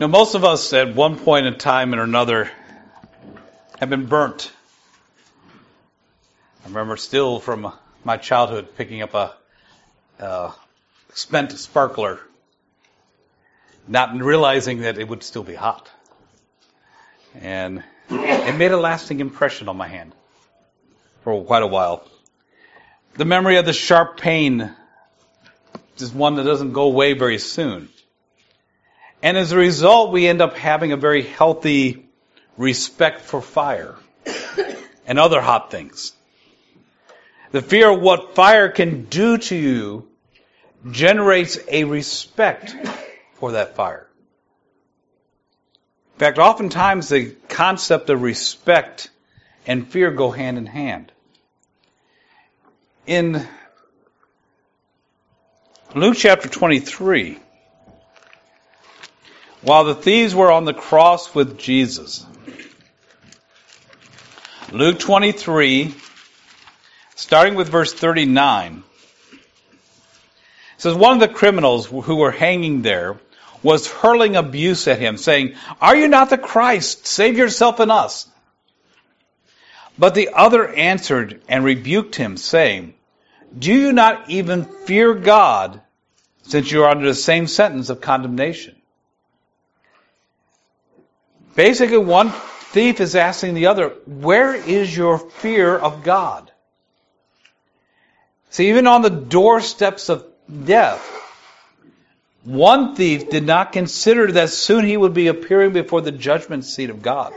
Most of us at one point in time or another have been burnt. I remember still from my childhood picking up a spent sparkler, not realizing that it would still be hot. And it made a lasting impression on my hand for quite a while. The memory of the sharp pain is one that doesn't go away very soon. And as a result, we end up having a very healthy respect for fire and other hot things. The fear of what fire can do to you generates a respect for that fire. In fact, oftentimes the concept of respect and fear go hand in hand. In Luke chapter 23, while the thieves were on the cross with Jesus, Luke 23, starting with verse 39, says, one of the criminals who were hanging there was hurling abuse at him, saying, "Are you not the Christ? Save yourself and us." But the other answered and rebuked him, saying, "Do you not even fear God, since you are under the same sentence of condemnation?" Basically, one thief is asking the other, where is your fear of God? See, even on the doorsteps of death, one thief did not consider that soon he would be appearing before the judgment seat of God.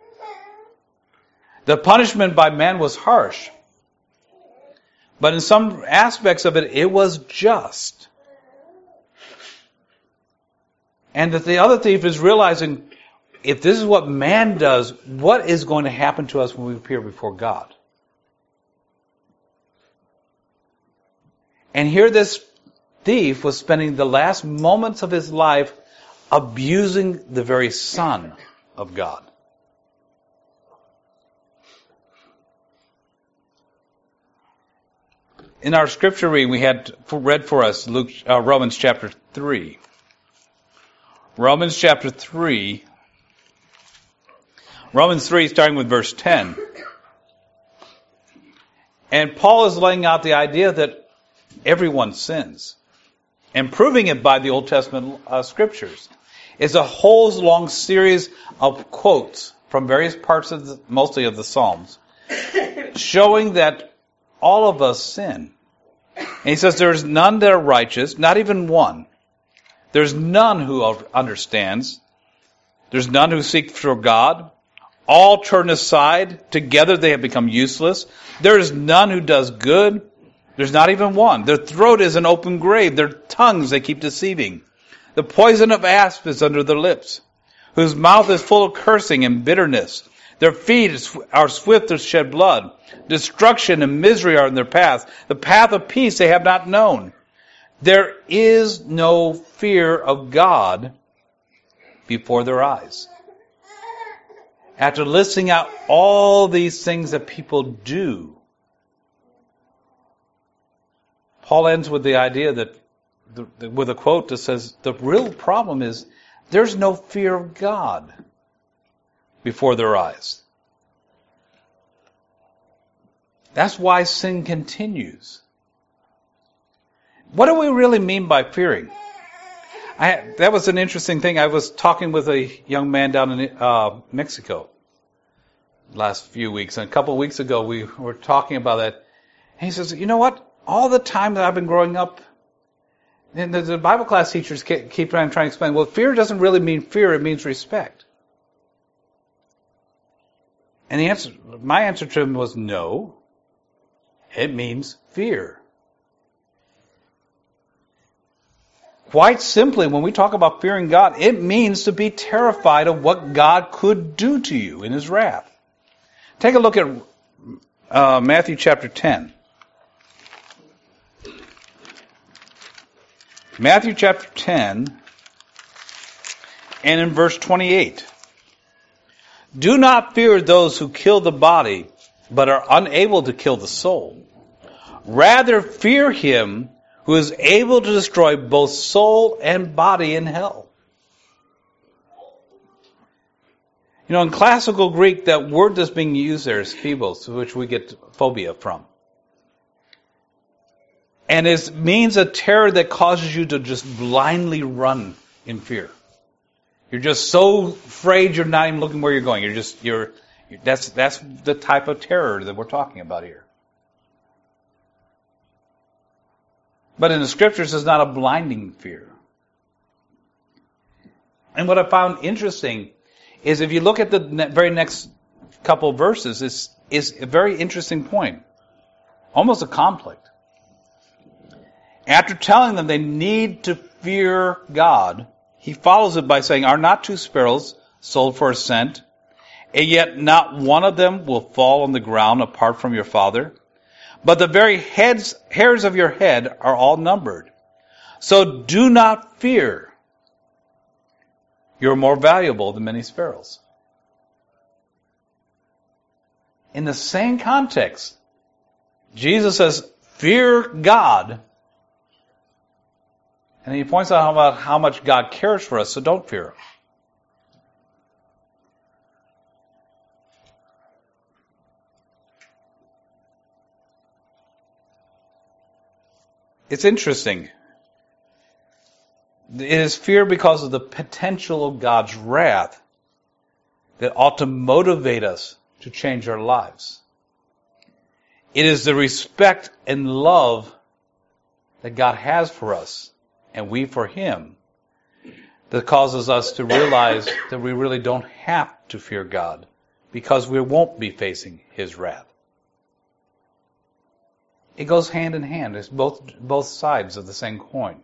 The punishment by man was harsh, but in some aspects of it, it was just. And that the other thief is realizing, if this is what man does, what is going to happen to us when we appear before God? And here this thief was spending the last moments of his life abusing the very Son of God. In our scripture reading, we had read for us Romans chapter 3. Romans chapter 3. Romans 3, starting with verse 10. And Paul is laying out the idea that everyone sins, and proving it by the Old Testament scriptures. It's a whole long series of quotes from various parts of mostly of the Psalms, showing that all of us sin. And he says there's none that are righteous, not even one. There's none who understands. There's none who seek for God. All turn aside. Together they have become useless. There is none who does good. There's not even one. Their throat is an open grave. Their tongues they keep deceiving. The poison of asp is under their lips, whose mouth is full of cursing and bitterness. Their feet are swift to shed blood. Destruction and misery are in their path. The path of peace they have not known. There is no fear of God before their eyes. After listing out all these things that people do, Paul ends with the idea that, with a quote that says, the real problem is there's no fear of God before their eyes. That's why sin continues. What do we really mean by fearing? That was an interesting thing. I was talking with a young man down in Mexico last few weeks. And a couple of weeks ago, we were talking about that. And he says, you know what? All the time that I've been growing up, and the Bible class teachers keep trying to explain, well, fear doesn't really mean fear, it means respect. And my answer to him was no, it means fear. Quite simply, when we talk about fearing God, it means to be terrified of what God could do to you in His wrath. Take a look at Matthew chapter 10. Matthew chapter 10, and in verse 28. Do not fear those who kill the body, but are unable to kill the soul. Rather fear Him who is able to destroy both soul and body in hell. In classical Greek, that word that's being used there is phobos, which we get phobia from. And it means a terror that causes you to just blindly run in fear. You're just so afraid you're not even looking where you're going. That's the type of terror that we're talking about here. But in the scriptures, it's not a blinding fear. And what I found interesting is if you look at the very next couple of verses, is a very interesting point. Almost a conflict. After telling them they need to fear God, he follows it by saying, "Are not 2 sparrows sold for a cent? And yet not one of them will fall on the ground apart from your Father? But the very hairs of your head are all numbered. So do not fear. You're more valuable than many sparrows." In the same context, Jesus says, "Fear God." And he points out about how much God cares for us, so don't fear him. It's interesting. It is fear because of the potential of God's wrath that ought to motivate us to change our lives. It is the respect and love that God has for us, and we for Him, that causes us to realize that we really don't have to fear God, because we won't be facing His wrath. It goes hand in hand. It's both sides of the same coin.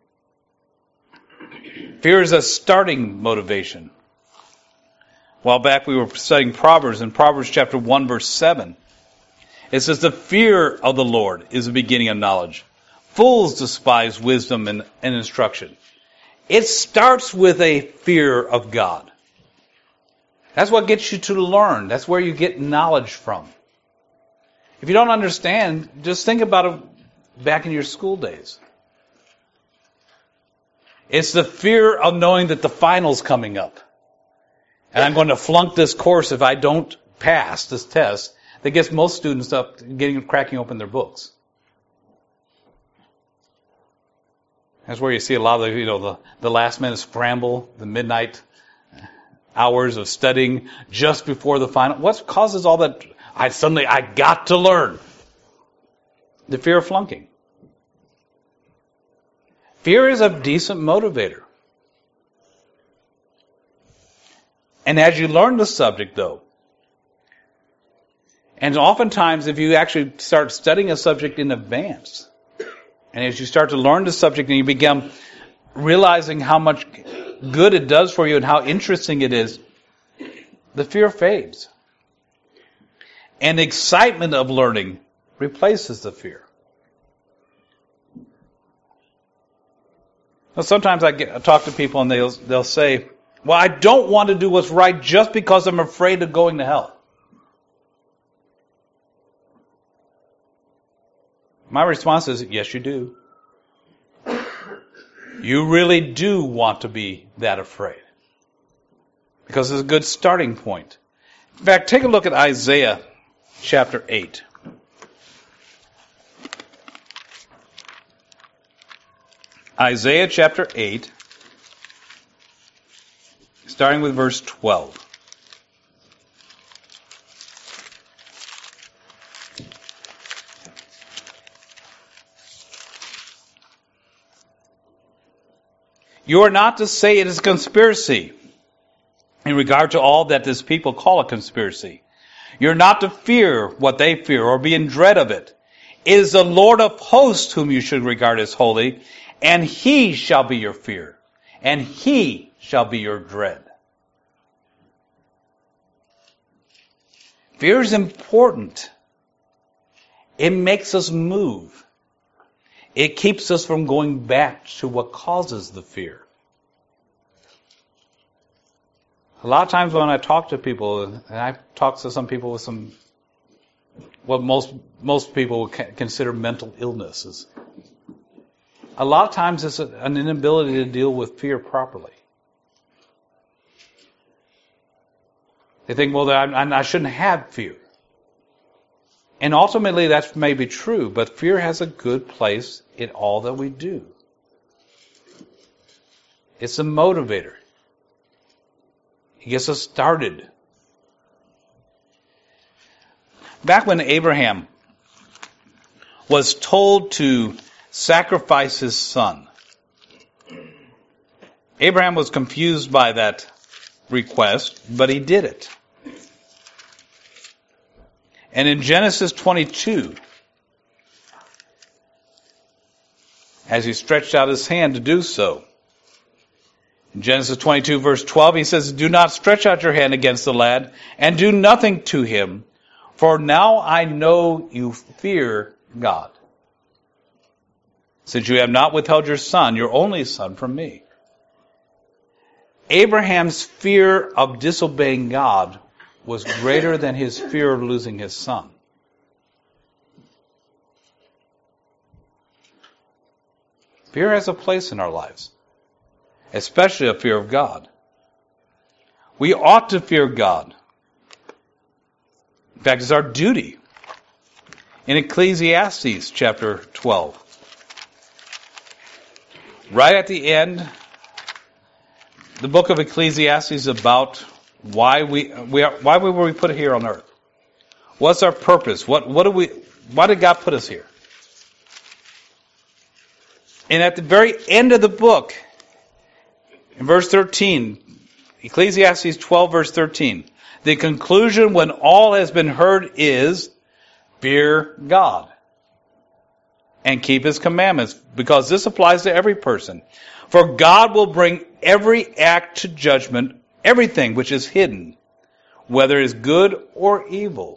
Fear is a starting motivation. A while back we were studying Proverbs, in Proverbs chapter 1 verse 7. It says, "The fear of the Lord is the beginning of knowledge. Fools despise wisdom and instruction." It starts with a fear of God. That's what gets you to learn. That's where you get knowledge from. If you don't understand, just think about it back in your school days. It's the fear of knowing that the final's coming up. And I'm going to flunk this course if I don't pass this test that gets most students up cracking open their books. That's where you see a lot of the last minute scramble, the midnight hours of studying just before the final. What causes all that? I got to learn. The fear of flunking. Fear is a decent motivator. And as you learn the subject, though, and oftentimes if you actually start studying a subject in advance, and as you start to learn the subject and you begin realizing how much good it does for you and how interesting it is, the fear fades. And the excitement of learning replaces the fear. Now, sometimes I talk to people and they'll say, "Well, I don't want to do what's right just because I'm afraid of going to hell." My response is, yes, you do. You really do want to be that afraid. Because it's a good starting point. In fact, take a look at Isaiah chapter 8. Isaiah chapter 8, starting with verse 12. You are not to say it is a conspiracy in regard to all that this people call a conspiracy. You're not to fear what they fear or be in dread of it. It is the Lord of hosts whom you should regard as holy, and He shall be your fear, and He shall be your dread. Fear is important. It makes us move. It keeps us from going back to what causes the fear. A lot of times when I talk to people, and I've talked to some people with what most people would consider mental illnesses, a lot of times it's an inability to deal with fear properly. They think, well, I shouldn't have fear. And ultimately that may be true, but fear has a good place in all that we do. It's a motivator. It gets us started. Back when Abraham was told to sacrifice his son, Abraham was confused by that request, but he did it. And in Genesis 22, as he stretched out his hand to do so, in Genesis 22 verse 12, he says, "Do not stretch out your hand against the lad, and do nothing to him, for now I know you fear God, since you have not withheld your son, your only son, from me." Abraham's fear of disobeying God was greater than his fear of losing his son. Fear has a place in our lives, especially a fear of God. We ought to fear God. In fact, it's our duty. In Ecclesiastes chapter 12, right at the end, the book of Ecclesiastes is about why were we put here on earth? What's our purpose? Why did God put us here? And at the very end of the book, in verse 13, Ecclesiastes 12 verse 13, the conclusion when all has been heard is, fear God and keep His commandments, because this applies to every person. For God will bring every act to judgment, everything which is hidden, whether it is good or evil.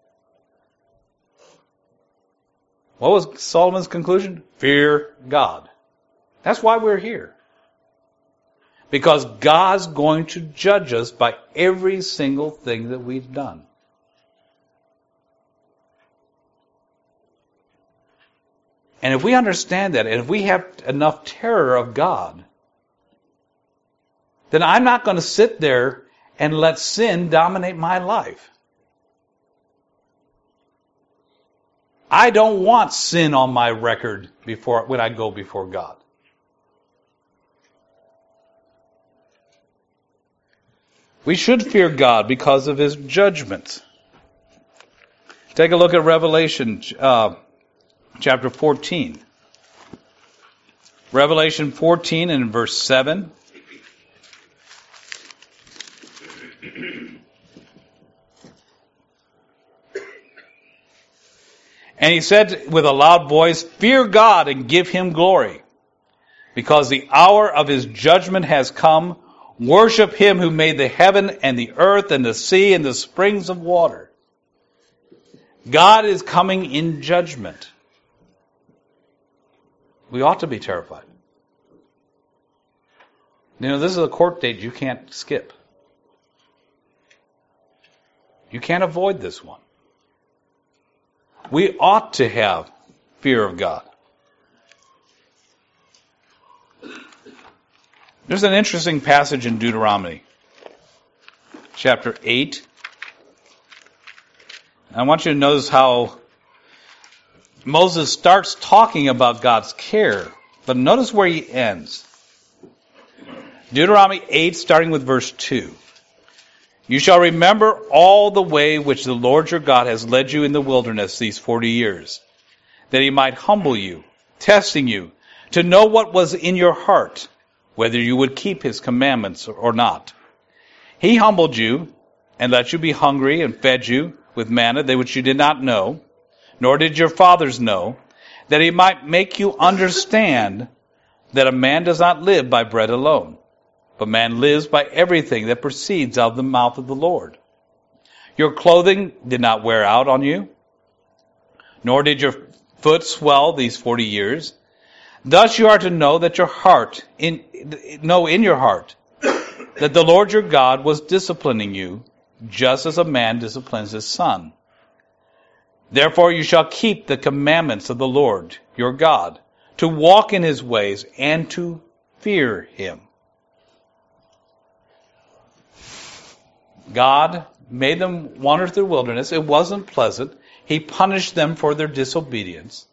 What was Solomon's conclusion? Fear God. That's why we're here. Because God's going to judge us by every single thing that we've done. And if we understand that, and if we have enough terror of God, then I'm not going to sit there and let sin dominate my life. I don't want sin on my record when I go before God. We should fear God because of His judgment. Take a look at Revelation chapter 14. Revelation 14 and verse 7. And he said with a loud voice, "Fear God and give Him glory, because the hour of His judgment has come. Worship Him who made the heaven and the earth and the sea and the springs of water." God is coming in judgment. We ought to be terrified. You know, this is a court date you can't skip. You can't avoid this one. We ought to have fear of God. There's an interesting passage in Deuteronomy, chapter 8. I want you to notice how Moses starts talking about God's care, but notice where he ends. Deuteronomy 8, starting with verse 2. "You shall remember all the way which the Lord your God has led you in the wilderness these 40 years, that He might humble you, testing you, to know what was in your heart, whether you would keep His commandments or not. He humbled you and let you be hungry and fed you with manna that which you did not know, nor did your fathers know, that He might make you understand that a man does not live by bread alone, but man lives by everything that proceeds out of the mouth of the Lord. Your clothing did not wear out on you, nor did your foot swell these 40 years. Thus you are to know that in your heart that the Lord your God was disciplining you, just as a man disciplines his son. Therefore you shall keep the commandments of the Lord your God, to walk in His ways and to fear Him." God made them wander through the wilderness. It wasn't pleasant. He punished them for their disobedience.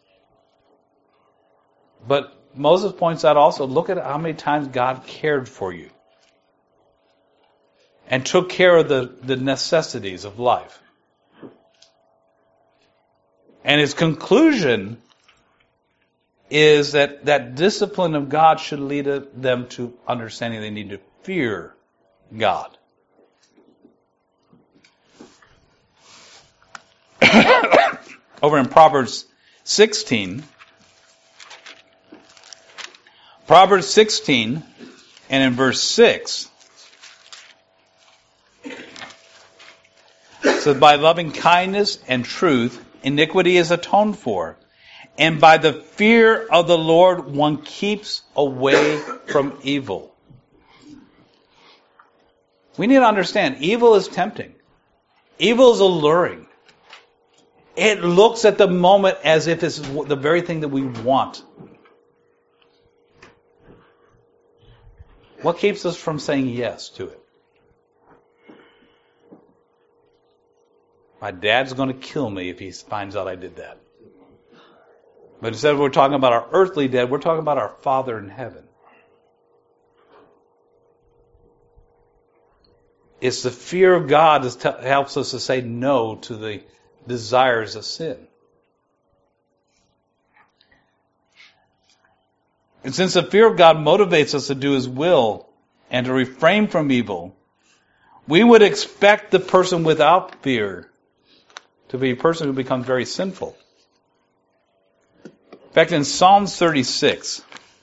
But Moses points out also, look at how many times God cared for you and took care of the necessities of life. And his conclusion is that discipline of God should lead them to understanding they need to fear God. Over in Proverbs 16, and in verse 6, it says, by loving kindness and truth, iniquity is atoned for, and by the fear of the Lord one keeps away from evil. We need to understand, evil is tempting. Evil is alluring. It looks at the moment as if it's the very thing that we want. What keeps us from saying yes to it? My dad's going to kill me if he finds out I did that. But instead of we're talking about our earthly dad, we're talking about our Father in heaven. It's the fear of God that helps us to say no to the desires of sin. And since the fear of God motivates us to do His will and to refrain from evil, we would expect the person without fear to be a person who becomes very sinful. In fact, in Psalms 36,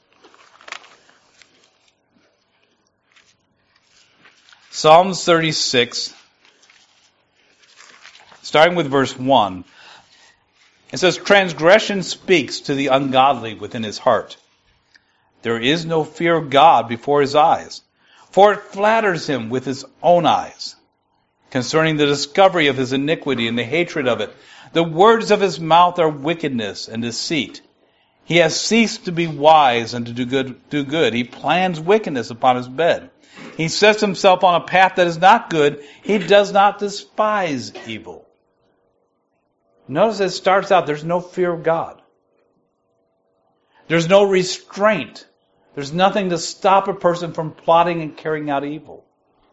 starting with verse 1, it says, transgression speaks to the ungodly within his heart. There is no fear of God before his eyes, for it flatters him with his own eyes. Concerning the discovery of his iniquity and the hatred of it, the words of his mouth are wickedness and deceit. He has ceased to be wise and to do good. He plans wickedness upon his bed. He sets himself on a path that is not good. He does not despise evil. Notice it starts out, there's no fear of God. There's no restraint. There's nothing to stop a person from plotting and carrying out evil.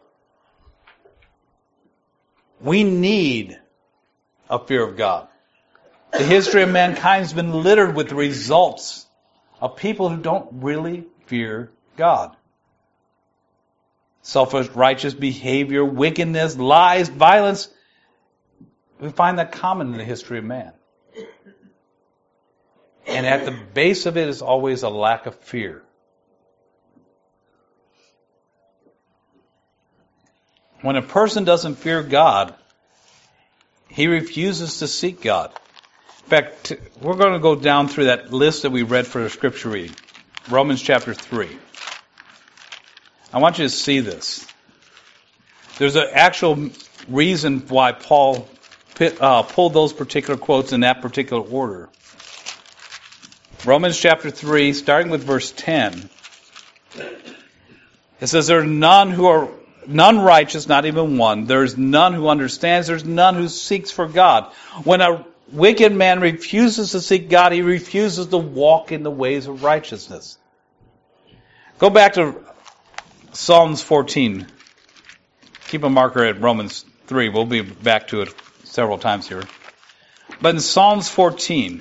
We need a fear of God. The history of mankind has been littered with the results of people who don't really fear God. Self-righteous behavior, wickedness, lies, violence. We find that common in the history of man. And at the base of it is always a lack of fear. When a person doesn't fear God, he refuses to seek God. In fact, we're going to go down through that list that we read for the scripture reading. Romans chapter 3. I want you to see this. There's an actual reason why Paul pulled those particular quotes in that particular order. Romans chapter 3, starting with verse 10. It says, there are none righteous, not even one. There's none who understands. There's none who seeks for God. When a wicked man refuses to seek God, he refuses to walk in the ways of righteousness. Go back to Psalms 14. Keep a marker at Romans 3. We'll be back to it several times here. But in Psalms 14,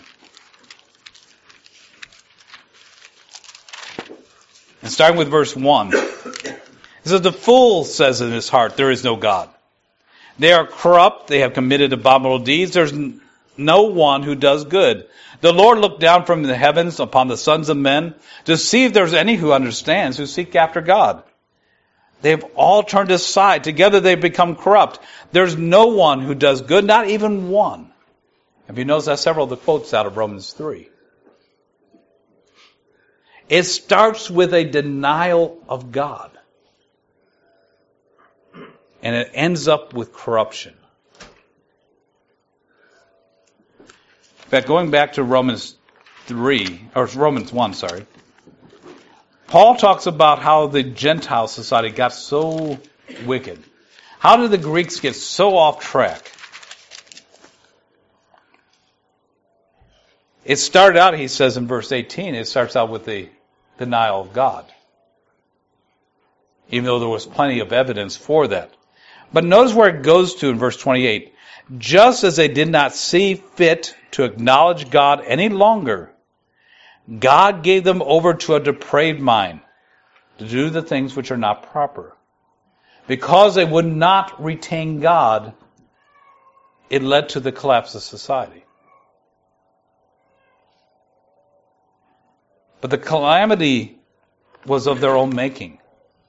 and starting with verse 1, it says, the fool says in his heart, there is no God. They are corrupt, they have committed abominable deeds, there's no one who does good. The Lord looked down from the heavens upon the sons of men to see if there's any who understands, who seek after God. They have all turned aside. Together they've become corrupt. There's no one who does good, not even one. Have you noticed that several of the quotes out of Romans 3? It starts with a denial of God. And it ends up with corruption. In fact, going back to Romans 1, Paul talks about how the Gentile society got so wicked How did the Greeks get so off track? It started out, he says in verse 18, it starts out with the denial of God. Even though there was plenty of evidence for that. But notice where it goes to in verse 28. Just as they did not see fit to acknowledge God any longer, God gave them over to a depraved mind to do the things which are not proper. Because they would not retain God, it led to the collapse of society. But the calamity was of their own making.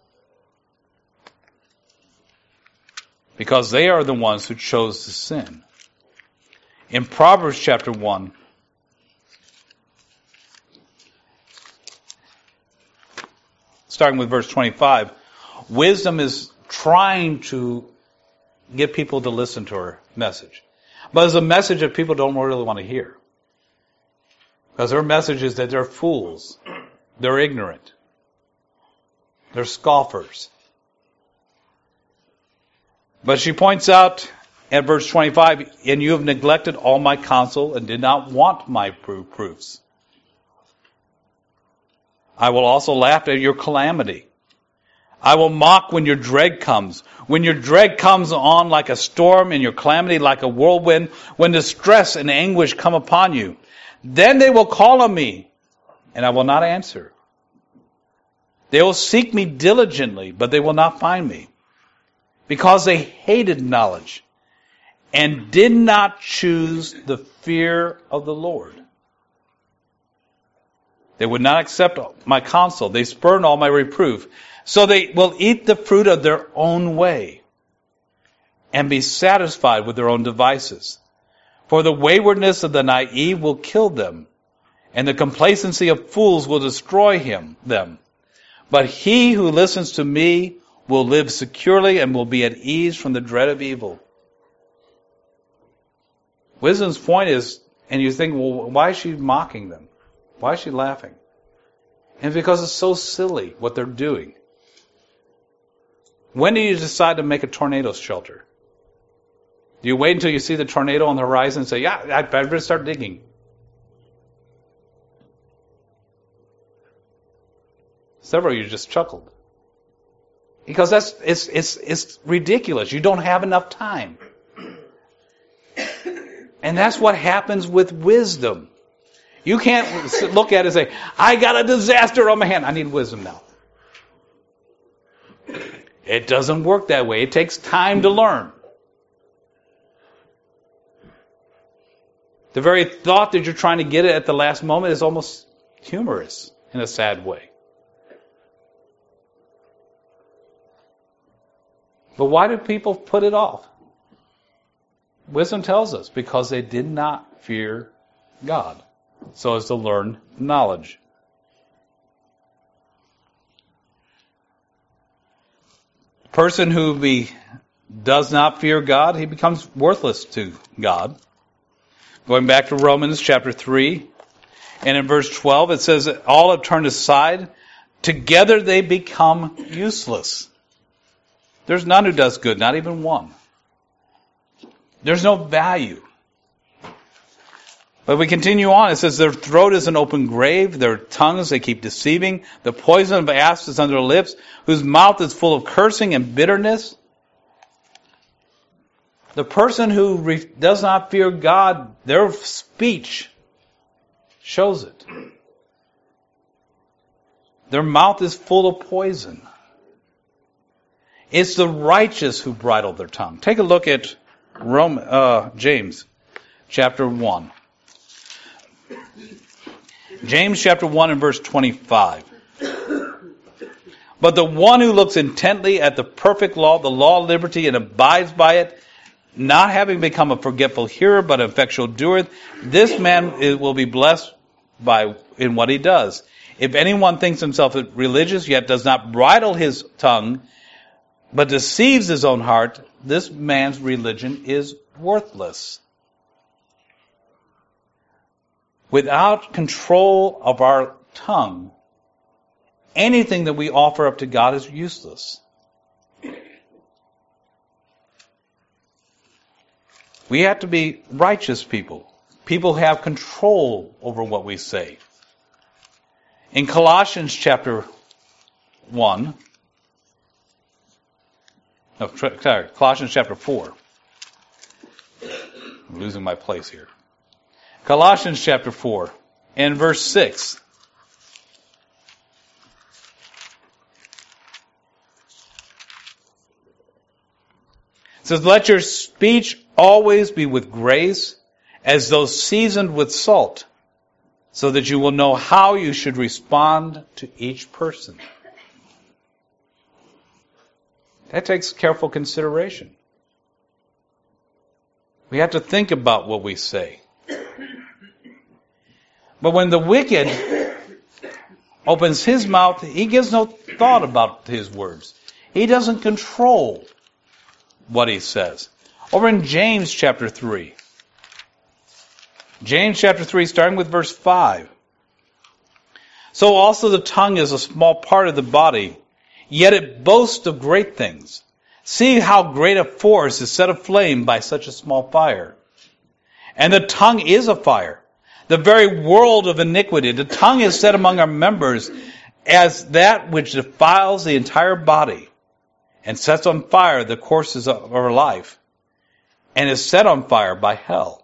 Because they are the ones who chose to sin. In Proverbs chapter 1, starting with verse 25, wisdom is trying to get people to listen to her message. But it's a message that people don't really want to hear. Because her message is that they're fools. They're ignorant. They're scoffers. But she points out at verse 25, and you have neglected all my counsel and did not want my proofs. I will also laugh at your calamity. I will mock when your dread comes. When your dread comes on like a storm and your calamity like a whirlwind, when distress and anguish come upon you, then they will call on me, and I will not answer. They will seek me diligently, but they will not find me, because they hated knowledge and did not choose the fear of the Lord. They would not accept my counsel. They spurned all my reproof. So they will eat the fruit of their own way and be satisfied with their own devices. For the waywardness of the naive will kill them, and the complacency of fools will destroy them. But he who listens to me will live securely and will be at ease from the dread of evil. Wisdom's point is, and you think, well, why is she mocking them? Why is she laughing? And because it's so silly what they're doing. When do you decide to make a tornado shelter? Do you wait until you see the tornado on the horizon and say, yeah, I better start digging? Several of you just chuckled. Because it's ridiculous. You don't have enough time. And that's what happens with wisdom. You can't look at it and say, I got a disaster on my hand. I need wisdom now. It doesn't work that way. It takes time to learn. The very thought that you're trying to get it at the last moment is almost humorous in a sad way. But why do people put it off? Wisdom tells us, because they did not fear God, so as to learn knowledge. The person who does not fear God, he becomes worthless to God. Going back to Romans chapter 3, and in verse 12 it says that all have turned aside, together they become useless. There's none who does good, not even one. There's no value. But we continue on. It says their throat is an open grave, their tongues they keep deceiving, the poison of asps is under their lips, whose mouth is full of cursing and bitterness. The person who does not fear God, their speech shows it. Their mouth is full of poison. It's the righteous who bridle their tongue. Take a look at James chapter 1. James chapter 1 and verse 25. But the one who looks intently at the perfect law, the law of liberty, and abides by it, not having become a forgetful hearer, but an effectual doer, this man will be blessed in what he does. If anyone thinks himself religious, yet does not bridle his tongue, but deceives his own heart, this man's religion is worthless. Without control of our tongue, anything that we offer up to God is useless. We have to be righteous people. People who have control over what we say. In Colossians chapter 4. I'm losing my place here. Colossians chapter 4 and verse 6. It says, let your speech always be with grace, as though seasoned with salt, so that you will know how you should respond to each person. That takes careful consideration. We have to think about what we say. But when the wicked opens his mouth, he gives no thought about his words. He doesn't control what he says. Over in James chapter 3. James chapter 3, starting with verse 5. So also the tongue is a small part of the body, yet it boasts of great things. See how great a force is set aflame by such a small fire. And the tongue is a fire, the very world of iniquity. The tongue is set among our members as that which defiles the entire body and sets on fire the courses of our life, and is set on fire by hell.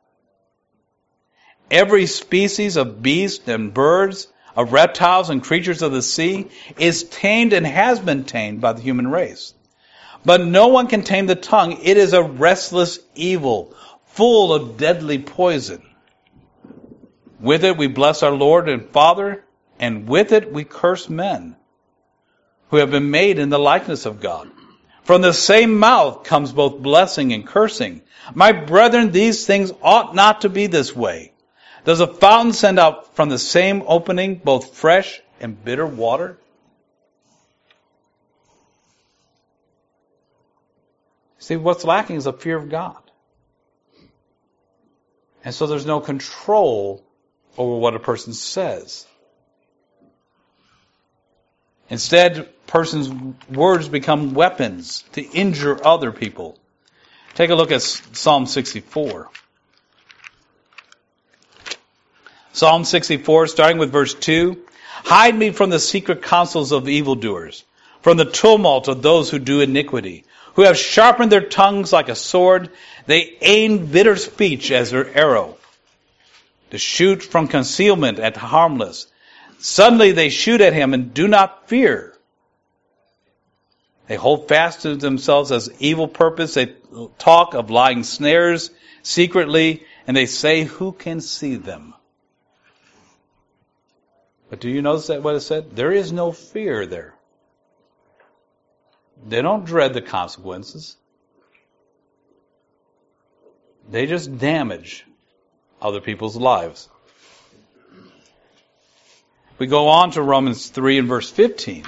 Every species of beasts and birds, of reptiles and creatures of the sea, is tamed and has been tamed by the human race. But no one can tame the tongue. It is a restless evil, full of deadly poison. With it we bless our Lord and Father, and with it we curse men, who have been made in the likeness of God. From the same mouth comes both blessing and cursing. My brethren, these things ought not to be this way. Does a fountain send out from the same opening both fresh and bitter water? See, what's lacking is a fear of God. And so there's no control over what a person says. Instead, person's words become weapons to injure other people. Take a look at Psalm 64. Psalm 64, starting with verse 2. Hide me from the secret counsels of evildoers, from the tumult of those who do iniquity, who have sharpened their tongues like a sword. They aim bitter speech as their arrow, to shoot from concealment at the harmless. Suddenly they shoot at him and do not fear. They hold fast to themselves as evil purpose. They talk of lying snares secretly, and they say, who can see them? But do you notice that what it said? There is no fear there. They don't dread the consequences. They just damage other people's lives. We go on to Romans 3 and verse 15.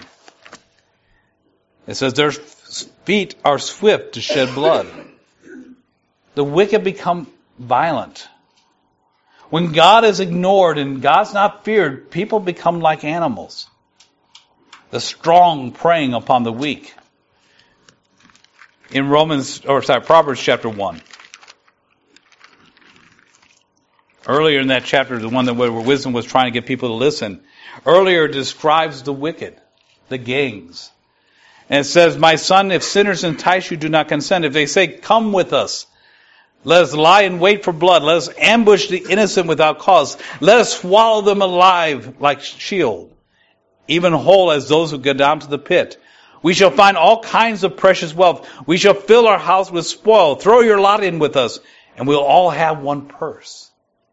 It says, their feet are swift to shed blood. The wicked become violent. When God is ignored and God's not feared, people become like animals. The strong preying upon the weak. In Proverbs chapter 1. Earlier in that chapter, the one where wisdom was trying to get people to listen, earlier describes the wicked, the gangs. And it says, my son, if sinners entice you, do not consent. If they say, come with us, let us lie in wait for blood. Let us ambush the innocent without cause. Let us swallow them alive like Sheol, even whole as those who go down to the pit. We shall find all kinds of precious wealth. We shall fill our house with spoil. Throw your lot in with us, and we'll all have one purse.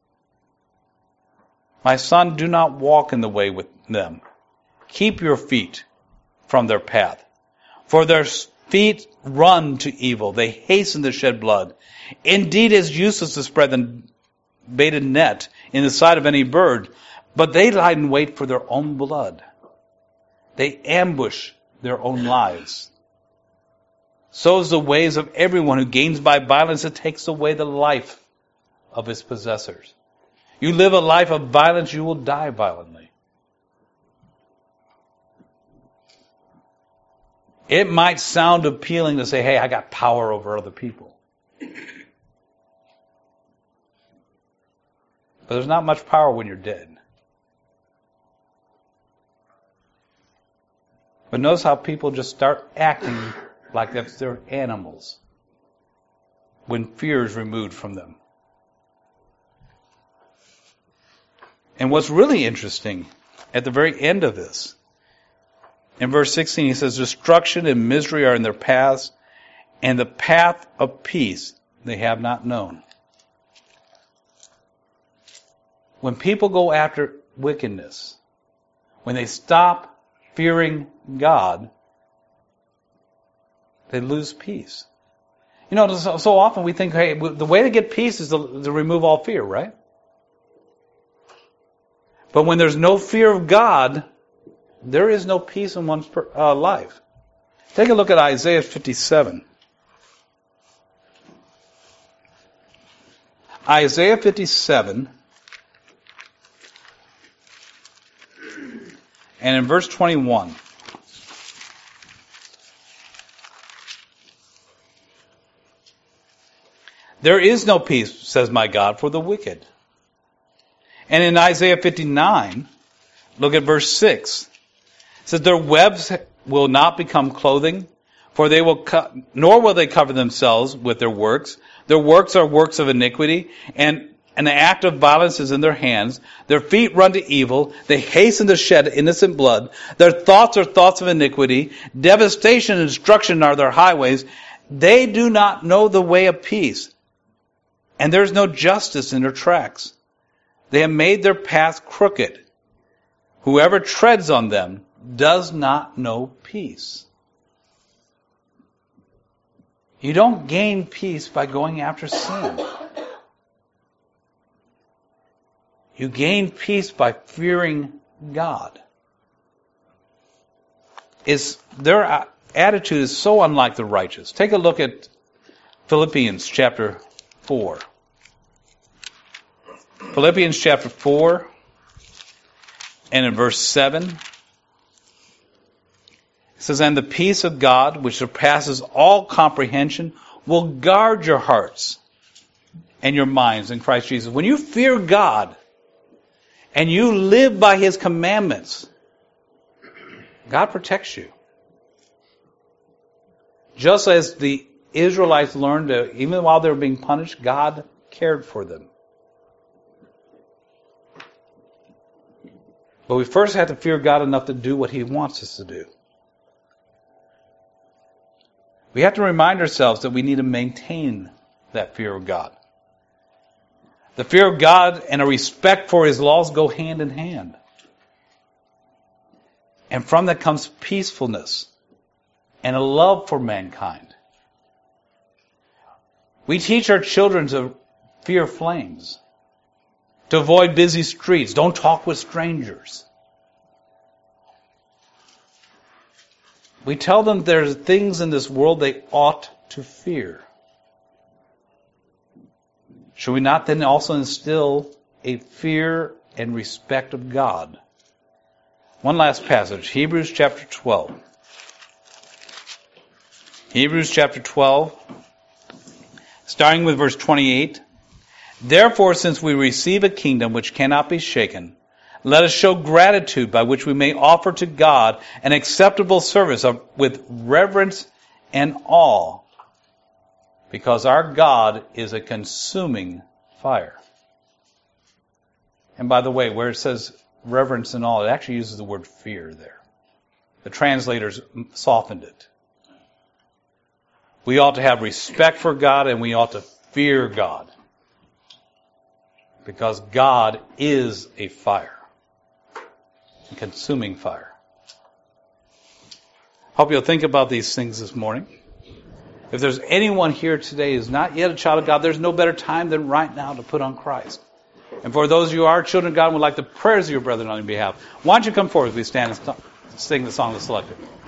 My son, do not walk in the way with them. Keep your feet from their path. For their feet run to evil. They hasten to shed blood. Indeed, it is useless to spread the baited net in the sight of any bird, but they lie in wait for their own blood. They ambush their own lives. So is the ways of everyone who gains by violence. It takes away the life of his possessors. You live a life of violence, you will die violently. It might sound appealing to say, hey, I got power over other people. But there's not much power when you're dead. But notice how people just start acting like if they're animals when fear is removed from them. And what's really interesting, at the very end of this, in verse 16, he says, destruction and misery are in their paths, and the path of peace they have not known. When people go after wickedness, when they stop fearing God, they lose peace. You know, so often we think, hey, the way to get peace is to remove all fear, right? But when there's no fear of God, there is no peace in one's life. Take a look at Isaiah 57. Isaiah 57, and in verse 21. There is no peace, says my God, for the wicked. And in Isaiah 59, look at verse 6. It says, their webs will not become clothing, for they will nor will they cover themselves with their works. Their works are works of iniquity, and an act of violence is in their hands. Their feet run to evil. They hasten to shed innocent blood. Their thoughts are thoughts of iniquity. Devastation and destruction are their highways. They do not know the way of peace, and there is no justice in their tracks. They have made their path crooked. Whoever treads on them does not know peace. You don't gain peace by going after sin. You gain peace by fearing God. Their attitude is so unlike the righteous. Take a look at Philippians chapter 4. Philippians chapter 4, and in verse 7, it says, and the peace of God, which surpasses all comprehension, will guard your hearts and your minds in Christ Jesus. When you fear God and you live by His commandments, God protects you. Just as the Israelites learned to, even while they were being punished, God cared for them. But we first have to fear God enough to do what He wants us to do. We have to remind ourselves that we need to maintain that fear of God. The fear of God and a respect for His laws go hand in hand. And from that comes peacefulness and a love for mankind. We teach our children to fear flames, to avoid busy streets, don't talk with strangers. We tell them there's things in this world they ought to fear. Should we not then also instill a fear and respect of God? One last passage, Hebrews chapter 12. Hebrews chapter 12, starting with verse 28. Therefore, since we receive a kingdom which cannot be shaken, let us show gratitude by which we may offer to God an acceptable service with reverence and awe, because our God is a consuming fire. And by the way, where it says reverence and awe, it actually uses the word fear there. The translators softened it. We ought to have respect for God and we ought to fear God, because God is a fire, a consuming fire. Hope you'll think about these things this morning. If there's anyone here today who's not yet a child of God, there's no better time than right now to put on Christ. And for those of you who are children of God and would like the prayers of your brethren on your behalf, why don't you come forward as we stand and sing the song that's selected.